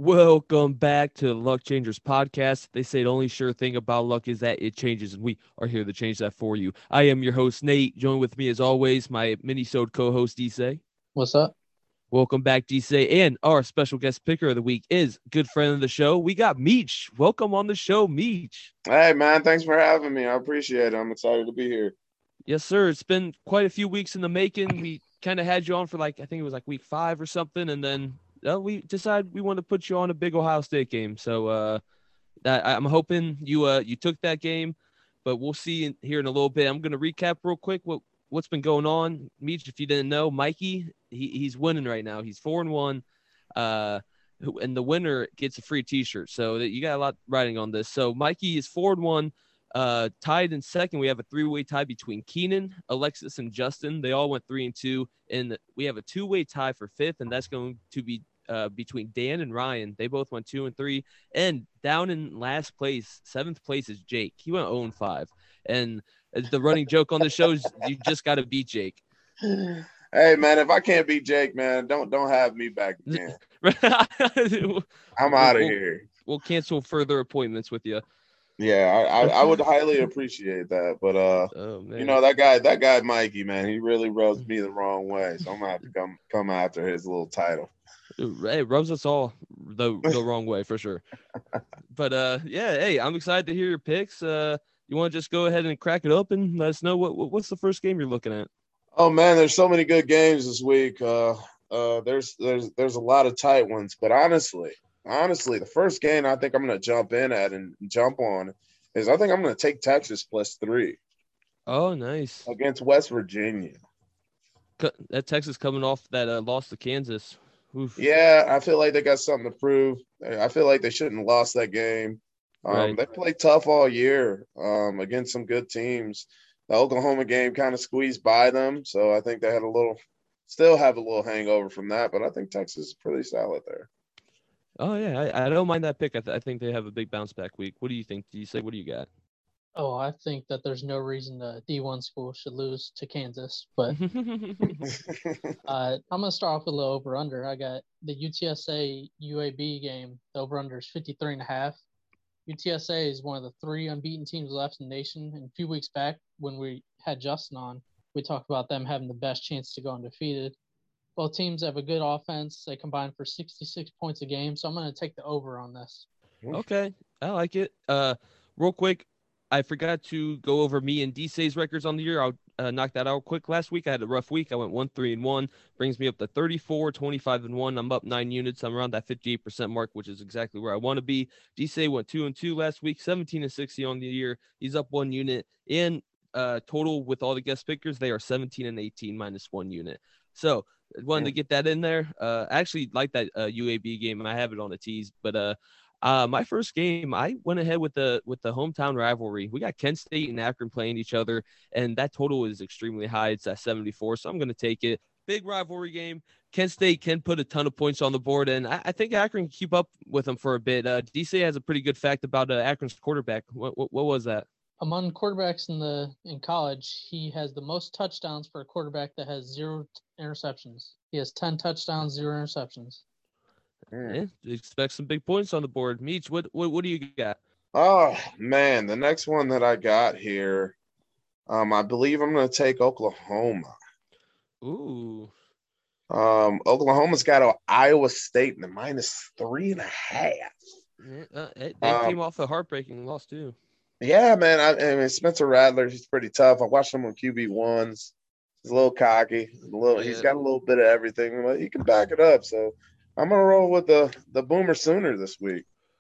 Welcome back to the Luck Changers podcast. They say the only sure thing about luck is that it changes, and we are here to change that for you. I am your host, Nate. Join with me, as always, my mini-sode co-host, D-Say. What's up? Welcome back, D-Say. And our special guest picker of the week is good friend of the show. We got Meech. Welcome on the show, Meech. Hey, man, thanks for having me. I appreciate it. I'm excited to be here. Yes, sir. It's been quite a few weeks in the making. We kind of had you on for I think it was week 5 or something, and then we decided we wanted to put you on a big Ohio State game. So I'm hoping you took that game, but we'll see here in a little bit. I'm going to recap real quick what's been going on. Meech, if you didn't know, Mikey, he's winning right now. He's 4-1, and the winner gets a free T-shirt. So you got a lot riding on this. So Mikey is 4-1. Tied in second, we have a 3-way tie between Keenan, Alexis, and Justin. They all went 3-2, and we have a 2-way tie for fifth, and that's going to be between Dan and Ryan. They both went 2-3, and down in last place, 7th place, is Jake. He went 0-5, and the running joke on the show is you just got to beat Jake. Hey, man, if I can't beat Jake, man, don't have me back again. I'm out of here. We'll cancel further appointments with you. Yeah, I would highly appreciate that. But that guy Mikey, man, he really rubs me the wrong way. So I'm gonna have to come after his little title. It rubs us all the wrong way for sure. But hey, I'm excited to hear your picks. You want to just go ahead and crack it open? Let us know what's the first game you're looking at. Oh man, there's so many good games this week. There's a lot of tight ones, but honestly, the first game I think I'm going to jump in at and jump on is I think I'm going to take Texas +3. Oh, nice. Against West Virginia. That Texas coming off that loss to Kansas. Oof. Yeah, I feel like they got something to prove. I feel like they shouldn't have lost that game. Right. They played tough all year against some good teams. The Oklahoma game kind of squeezed by them, so I think they had still have a little hangover from that, but I think Texas is pretty solid there. Oh, yeah, I don't mind that pick. I think they have a big bounce back week. What do you think? Do you say, what do you got? Oh, I think that there's no reason the D1 school should lose to Kansas, but I'm going to start off with a little over-under. I got the UTSA UAB game. The over-under is 53.5. UTSA is one of the 3 unbeaten teams left in the nation. And a few weeks back when we had Justin on, we talked about them having the best chance to go undefeated. Both teams have a good offense. They combine for 66 points a game, so I'm going to take the over on this. Okay, I like it. Real quick, I forgot to go over me and D-Say's records on the year. I'll knock that out quick. Last week I had a rough week. I went 1-3-1, brings me up to 34, 25-1. I'm up 9 units. I'm around that 58% mark, which is exactly where I want to be. D-Say went 2-2 last week, 17-60 on the year. He's up 1 unit. And total with all the guest pickers, they are 17-18 minus 1 unit. So I wanted to get that in there. I actually like that UAB game. I have it on a tease, but my first game, I went ahead with the hometown rivalry. We got Kent State and Akron playing each other, and that total is extremely high. It's at 74, so I'm going to take it. Big rivalry game. Kent State can put a ton of points on the board, and I think Akron can keep up with them for a bit. DC has a pretty good fact about Akron's quarterback. What was that? Among quarterbacks in college, he has the most touchdowns for a quarterback that has 0 interceptions. He has 10 touchdowns, 0 interceptions. Yeah, expect some big points on the board. Meech, what do you got? Oh man, the next one that I got here, I believe I'm going to take Oklahoma. Ooh. Oklahoma's got Iowa State in the -3.5. Yeah, they came off a heartbreaking loss too. Yeah, man. I mean, Spencer Rattler, he's pretty tough. I watched him on QB1s. He's a little cocky. He's got a little bit of everything, but he can back it up. So I'm gonna roll with the Boomer Sooner this week.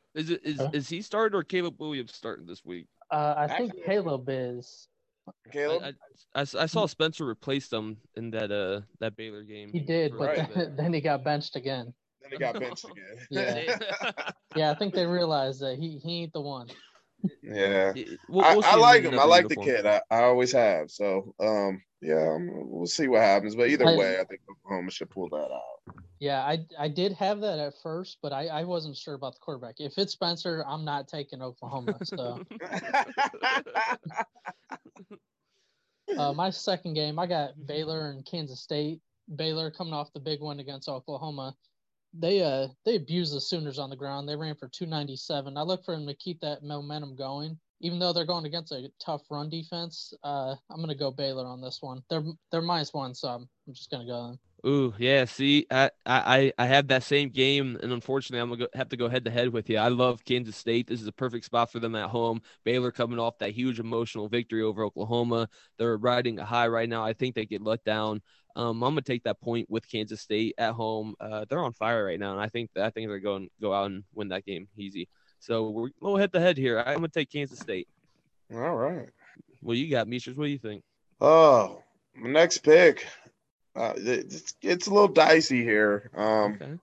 Is he starting or Caleb Williams starting this week? I think Caleb is. Caleb? I saw Spencer replace them in that Baylor game. He did, but then he got benched again. Then he got benched again. Yeah, I think they realized that he ain't the one. Yeah, I like him. I like the kid. I always have. So, we'll see what happens. But either way, I think Oklahoma should pull that out. Yeah, I did have that at first, but I wasn't sure about the quarterback. If it's Spencer, I'm not taking Oklahoma. So, my second game, I got Baylor and Kansas State. Baylor coming off the big one against Oklahoma. they abused the Sooners on the ground. They ran for 297. I look for them to keep that momentum going. Even though they're going against a tough run defense, I'm gonna go Baylor on this one. They're -1, so I'm just gonna go them. Ooh, yeah. See, I have that same game, and unfortunately, I'm gonna have to go head to head with you. I love Kansas State. This is a perfect spot for them at home. Baylor coming off that huge emotional victory over Oklahoma. They're riding a high right now. I think they get let down. I'm gonna take that point with Kansas State at home. They're on fire right now, and I think they're going to go out and win that game easy. So we're a little head to head here. I'm gonna take Kansas State. All right. Well, you got Mishers. What do you think? Oh, my next pick. It's a little dicey here. Okay.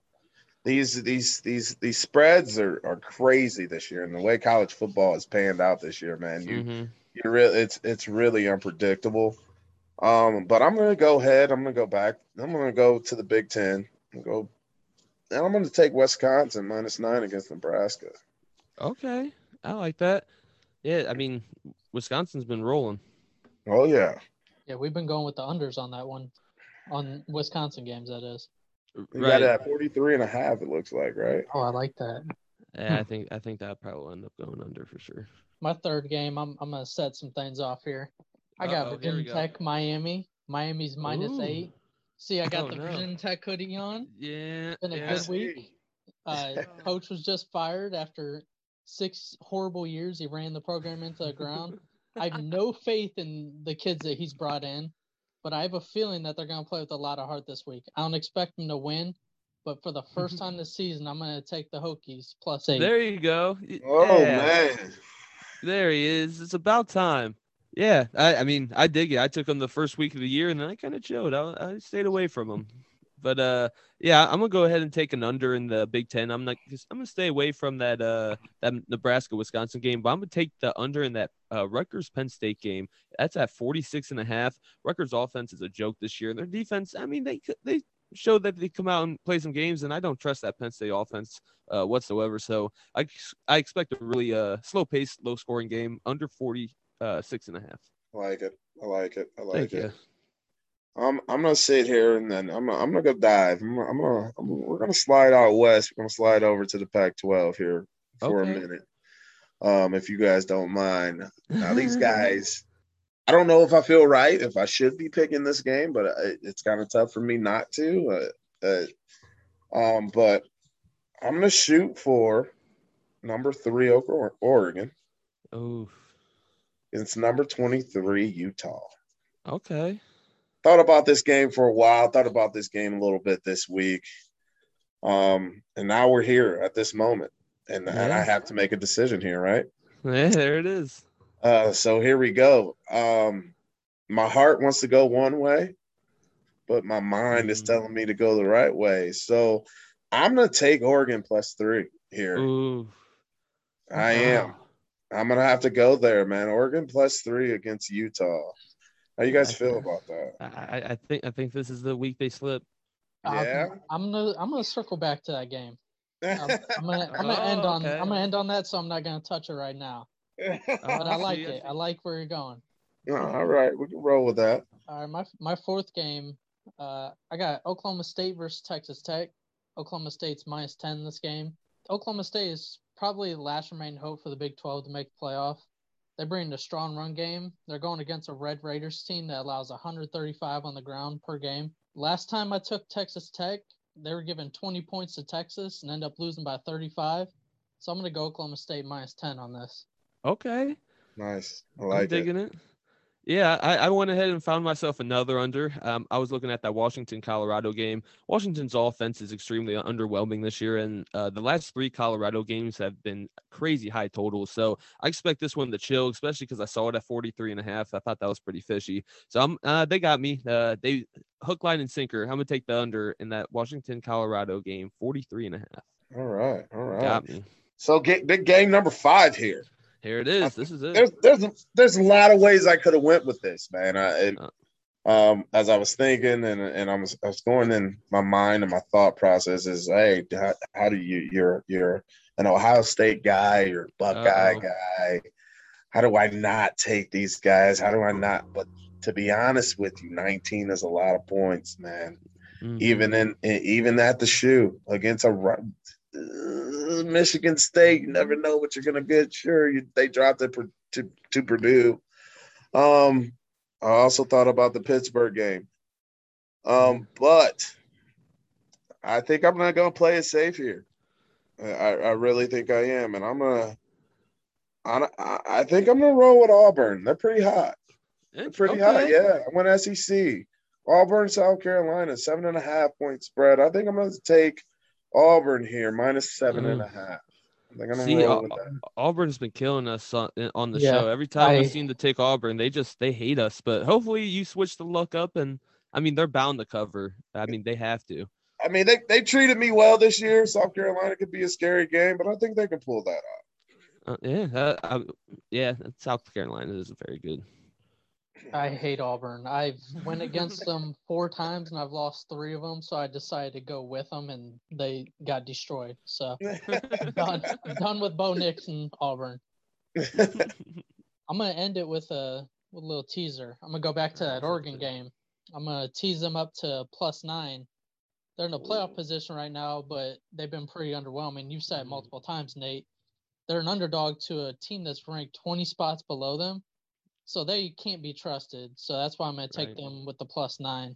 These spreads are crazy this year, and the way college football has panned out this year, man, you really it's really unpredictable. But I'm gonna go ahead. I'm gonna go back. I'm gonna go to the Big Ten. And I'm gonna take Wisconsin -9 against Nebraska. Okay, I like that. Yeah, I mean, Wisconsin's been rolling. Oh yeah. Yeah, we've been going with the unders on that one, on Wisconsin games. That is. You got it at 43.5. It looks like, right? Oh, I like that. Yeah, I think that probably will end up going under for sure. My third game, I'm gonna set some things off here. I got Virginia Tech, Miami. Miami's -8. See, I got Virginia Tech hoodie on. Yeah, it's been a good week. Coach was just fired after 6 horrible years. He ran the program into the ground. I have no faith in the kids that he's brought in, but I have a feeling that they're going to play with a lot of heart this week. I don't expect them to win, but for the first time this season, I'm going to take the Hokies +8. There you go. Oh, man. There he is. It's about time. Yeah, I mean, I dig it. I took him the first week of the year, and then I kind of chilled. I stayed away from him. But yeah, I'm gonna go ahead and take an under in the Big Ten. I'm gonna stay away from that Nebraska Wisconsin game, but I'm gonna take the under in that Rutgers Penn State game. That's at 46.5. Rutgers offense is a joke this year. Their defense, I mean, they showed that they come out and play some games, and I don't trust that Penn State offense whatsoever. So I expect a really slow paced, low scoring game under 46.5. I like it. Thank you. I'm gonna sit here and then I'm gonna go dive. We're gonna slide out west. We're gonna slide over to the Pac-12 here for a minute, if you guys don't mind. Now these guys, I don't know if I feel right if I should be picking this game, but it's kind of tough for me not to. But I'm gonna shoot for number 3 Oregon. Oh, it's number 23 Utah. Okay. Thought about this game for a while. Thought about this game a little bit this week. And now we're here at this moment. And I have to make a decision here, right? Yeah, there it is. So here we go. My heart wants to go one way, but my mind is telling me to go the right way. So I'm going to take Oregon +3 here. Ooh. I am. I'm going to have to go there, man. Oregon +3 against Utah. How you guys feel about that? I think this is the week they slip. Yeah. I'm gonna circle back to that game. I'm gonna end on that, so I'm not gonna touch it right now. But I like it. I like where you're going. All right, we can roll with that. All right, my fourth game, I got Oklahoma State versus Texas Tech. Oklahoma State's -10 this game. Oklahoma State is probably the last remaining hope for the Big 12 to make the playoff. They bring a strong run game. They're going against a Red Raiders team that allows 135 on the ground per game. Last time I took Texas Tech, they were given 20 points to Texas and end up losing by 35. So I'm going to go Oklahoma State -10 on this. Okay. Nice. I'm digging it. Yeah, I went ahead and found myself another under. I was looking at that Washington-Colorado game. Washington's offense is extremely underwhelming this year, and the last 3 Colorado games have been crazy high totals. So I expect this one to chill, especially because I saw it at 43.5. I thought that was pretty fishy. So they got me. They hook, line, and sinker. I'm gonna take the under in that Washington-Colorado game, 43.5. All right. Got me. So big game number 5 here. Here it is. This is it. There's a lot of ways I could have went with this, man. As I was thinking and I was going in my mind and my thought process is, hey, how do you're an Ohio State guy, you're a Buckeye guy. How do I not take these guys? How do I not? But to be honest with you, 19 is a lot of points, man. even at the shoe against a Michigan State. You never know what you're gonna get. Sure, they dropped it to Purdue. I also thought about the Pittsburgh game, but I think I'm not gonna play it safe here. I really think I am, and I think I'm gonna roll with Auburn. They're pretty hot. They're pretty hot. Yeah, I went SEC. Auburn, South Carolina, 7.5-point spread. I think I'm gonna take Auburn here, minus 7.5. I think I'm gonna roll with that. Auburn's been killing us on the show. Every time we seem to take Auburn, they hate us. But hopefully you switch the luck up, and I mean they're bound to cover. I mean they have to. I mean they treated me well this year. South Carolina could be a scary game, but I think they can pull that off. South Carolina is very good. I hate Auburn. I've went against them 4 times and I've lost 3 of them, so I decided to go with them and they got destroyed. So I'm done with Bo Nix and Auburn. I'm gonna end it with a little teaser. I'm gonna go back to that Oregon game. I'm gonna tease them up to +9. They're in a playoff position right now, but they've been pretty underwhelming. You've said it multiple times, Nate. They're an underdog to a team that's ranked 20 spots below them. So they can't be trusted. So that's why I'm going to take them with the +9.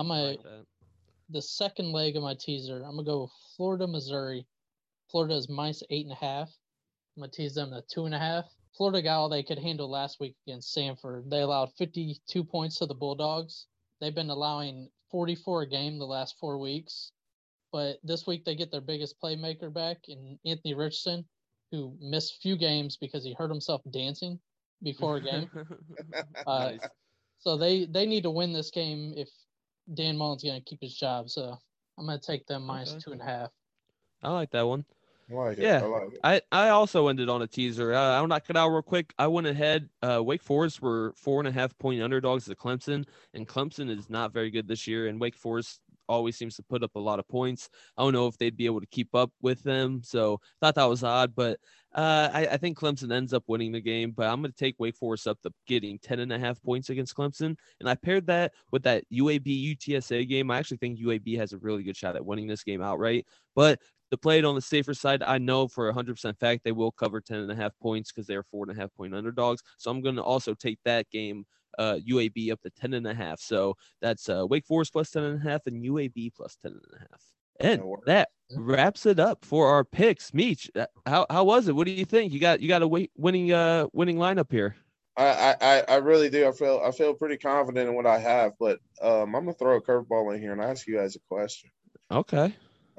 The second leg of my teaser, I'm going to go Florida, Missouri. Florida is -8.5. I'm going to tease them to 2.5. Florida got all they could handle last week against Samford. They allowed 52 points to the Bulldogs. They've been allowing 44 a game the last 4 weeks. But this week they get their biggest playmaker back in Anthony Richardson, who missed a few games because he hurt himself dancing before a game. Nice. So they need to win this game if Dan Mullen's going to keep his job. So I'm going to take them -2.5. I like that one. I like it. Yeah, I like it. I also ended on a teaser. I'll knock it out real quick. I went ahead. Wake Forest were 4.5-point underdogs at Clemson, and Clemson is not very good this year, and Wake Forest always seems to put up a lot of points. I don't know if they'd be able to keep up with them, so thought that was odd, but I think Clemson ends up winning the game, but I'm going to take Wake Forest up to getting 10.5 points against Clemson, and I paired that with that UAB UTSA game. I actually think UAB has a really good shot at winning this game outright, but to play it on the safer side, I know for 100% fact they will cover 10.5 points because they're 4.5-point underdogs, so I'm going to also take that game UAB up to 10.5. So that's Wake Forest +10.5 and UAB +10.5. And that wraps it up for our picks. Meech, how was it? What do you think? You got a winning lineup here. I really do. I feel pretty confident in what I have, but I'm gonna throw a curveball in here and ask you guys a question. Okay.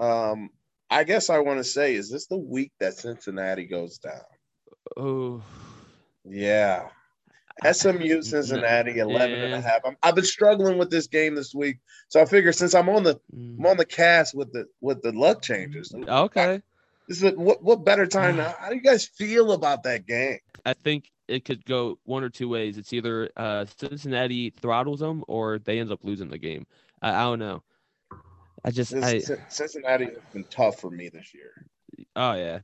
I guess I want to say, is this the week that Cincinnati goes down? Oh, yeah. SMU Cincinnati 11.5. I've been struggling with this game this week, so I figure since I'm on the cast with the luck changes. Okay. This is what better time now? How do you guys feel about that game? I think it could go one or two ways. It's either Cincinnati throttles them or they end up losing the game. I don't know. Cincinnati has been tough for me this year. Oh yeah,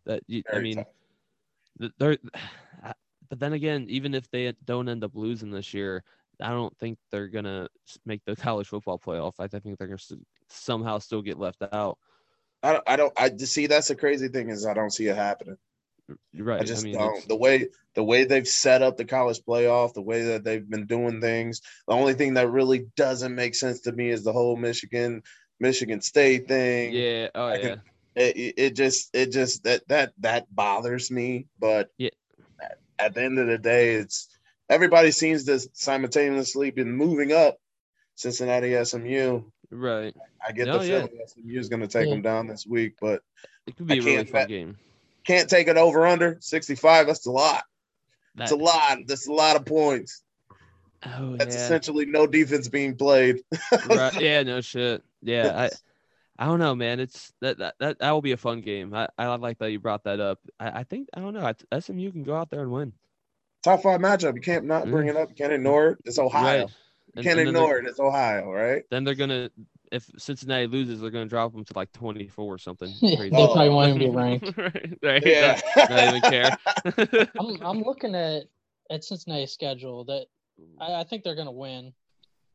they're. But then again, even if they don't end up losing this year, I don't think they're gonna make the college football playoff. I think they're gonna somehow still get left out. I see. That's the crazy thing is I don't see it happening. You're right. I just don't. The way they've set up the college playoff, the way that they've been doing things. The only thing that really doesn't make sense to me is the whole Michigan State thing. Yeah. Oh yeah. It just that bothers me. But yeah. At the end of the day, it's everybody seems to simultaneously been moving up Cincinnati SMU. Right. I get the feeling SMU is going to take them down this week, but it could be a really fun game. Can't take it over under 65. That's a lot. That's a lot. That's a lot of points. Oh, that's essentially no defense being played. Right. Yeah. No shit. Yeah. I don't know, man. It's that will be a fun game. I like that you brought that up. I think I don't know. SMU can go out there and win. Top 5 matchup. You can't not bring it up. You can't ignore it. It's Ohio. Right. You can't ignore it. It's Ohio, right? Then they're gonna, if Cincinnati loses, they're gonna drop them to like 24 or something. They probably won't even be ranked. Right. Yeah. Not even care. I'm looking at Cincinnati's schedule. That I think they're gonna win.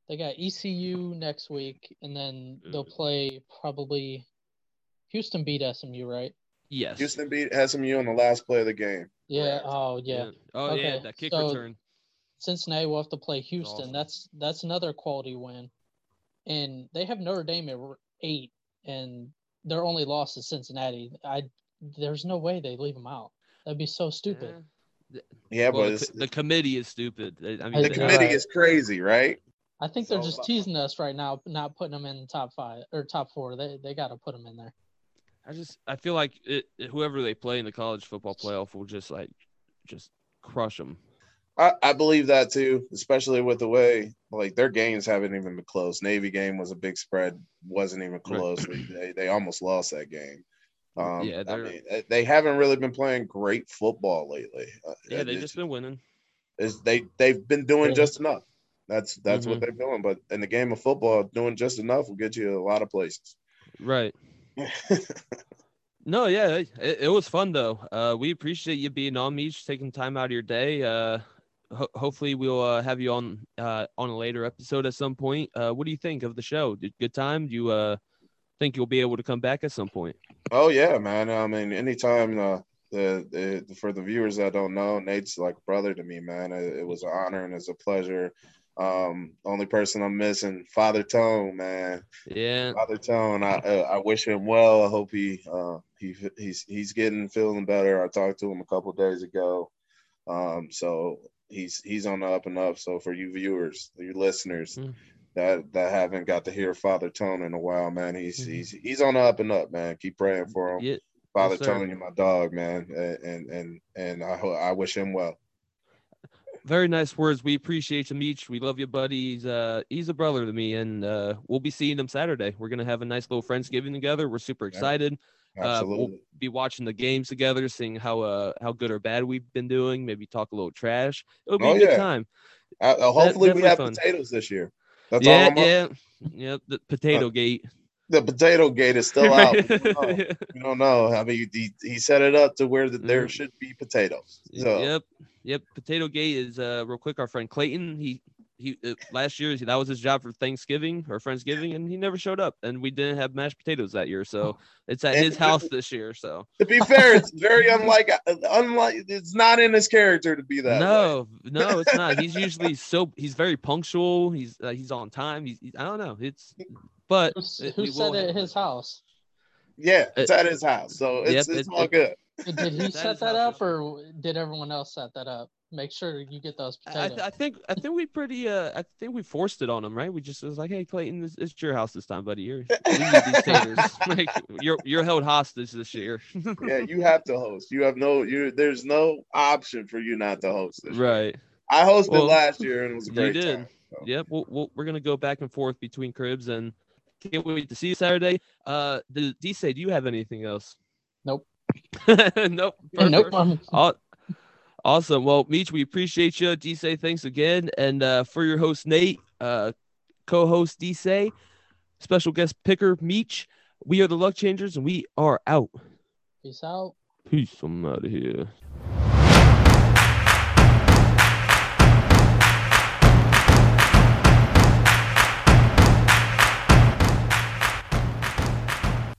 They got ECU next week, and then they'll play probably Houston beat SMU, right? Yes. Houston beat SMU on the last play of the game. Yeah. Correct. Oh, yeah. Yeah. Oh, Okay, yeah, that kick so return. Cincinnati will have to play Houston. awesome. That's another quality win. And they have Notre Dame at 8, and their only loss is Cincinnati. There's no way they leave them out. That'd be so stupid. Yeah, Well, but the committee is stupid. I mean, the committee is crazy, right? I think they're just teasing us right now, not putting them in top 5 or top 4. They got to put them in there. I feel like whoever they play in the college football playoff will just crush them. I believe that too, especially with the way like their games haven't even been close. Navy game was a big spread, wasn't even close. Right. They almost lost that game. I mean, they haven't really been playing great football lately. Yeah, they've just been winning. They've been doing just enough. That's what they're doing. But in the game of football, doing just enough will get you a lot of places. Right. No, yeah, it was fun though. We appreciate you being on, Meech, taking time out of your day. Hopefully we'll have you on a later episode at some point. What do you think of the show? Good time? Do you think you'll be able to come back at some point? Oh yeah, man. I mean, anytime. For the viewers that don't know, Nate's like a brother to me, man. It was an honor and it's a pleasure. Only person I'm missing, Father Tone, man. Yeah, Father Tone. I wish him well. I hope he's feeling better. I talked to him a couple days ago. So he's on the up and up. So for you viewers, you listeners that haven't got to hear Father Tone in a while, man, he's on the up and up, man. Keep praying for him. Yeah. Father Tone, you're my dog, man, and I wish him well. Very nice words. We appreciate you, Meech. We love you, buddy. He's a brother to me, and we'll be seeing him Saturday. We're gonna have a nice little Friendsgiving together. We're super excited. Absolutely. We'll be watching the games together, seeing how good or bad we've been doing. Maybe talk a little trash. It'll be a good time. Hopefully, we have potatoes this year. That's all I'm hoping. Yeah. The potato gate. The potato gate is still out. We don't know. I mean, he set it up to where there should be potatoes. So. Yep. Potato gate is real quick. Our friend Clayton. He last year that was his job for Thanksgiving or Friendsgiving, and he never showed up. And we didn't have mashed potatoes that year, so it's at his house this year. So to be fair, it's very unlike. It's not in his character to be that. No, it's not. He's usually he's very punctual. He's on time. I don't know. But who said it at his house? Yeah, it's at his house, so it's all good. Did he set that up, or did everyone else set that up? Make sure you get those potatoes. I think we I think we forced it on him, right? We just was like, hey, Clayton, it's your house this time, buddy. You need these taters. Like you're held hostage this year. Yeah, you have to host. You have there's no option for you not to host this right. Year. I hosted last year and it was a great time. So. Yep. We're gonna go back and forth between cribs and can't wait to see you Saturday. D-Say, do you have anything else? Nope. Nope. Nope. Awesome. Well, Meech, we appreciate you. D-Say, thanks again. And for your host, Nate, co-host D-Say, special guest picker, Meech, we are the Luck Changers, and we are out. Peace out. Peace. I'm out of here.